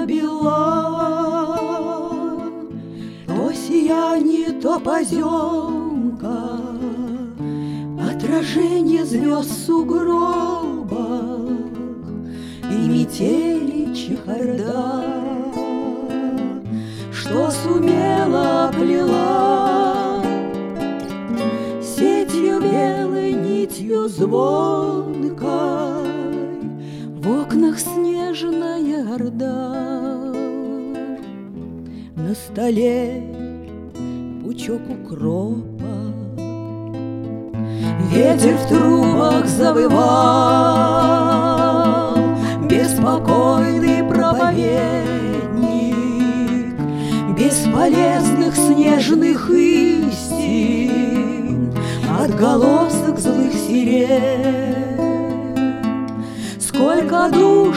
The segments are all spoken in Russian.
бела, то сияние, то поземка, отражение звезд в сугробах и метели чехарда, что сумела плела сетью белой, нитью звонкой, в окнах снежная орда. На столе пучок укропа, ветер в трубах завывал, беспокойный проповедник бесполезных снежных истин, отголосок злых сирен. Сколько душ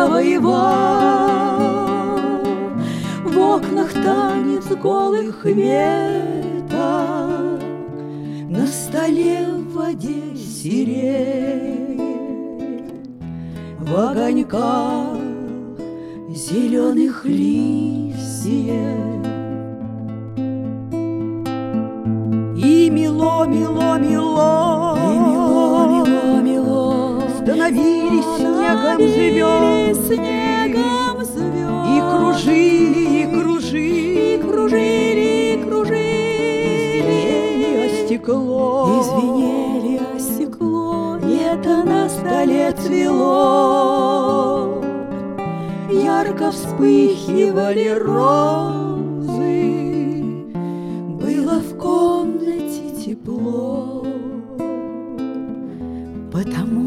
завоевал, в окнах танец голых веток, на столе в воде сирень, в огоньках зеленых листьев. И мело, мело, мело, и мело, мело, мело становились снегом звезд, и кружили, и кружили, и кружили, и звенели о стекло, и звенели о стекло. Лето на столе цвело, ярко вспыхивали розы, было в комнате тепло, потому